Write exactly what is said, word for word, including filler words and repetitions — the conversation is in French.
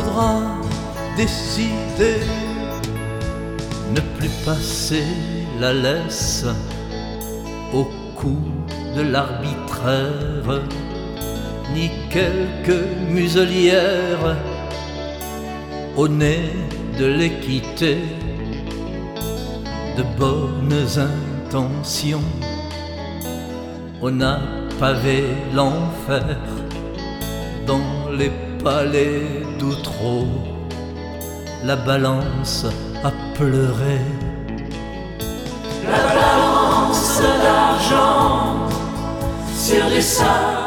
faudra décider, ne plus passer la laisse au coup de l'arbitraire, ni quelques muselières au nez de l'équité. De bonnes intentions, on a pavé l'enfer dans les palais d'Outreau. La balance a pleuré, la balance d'argent sur du sable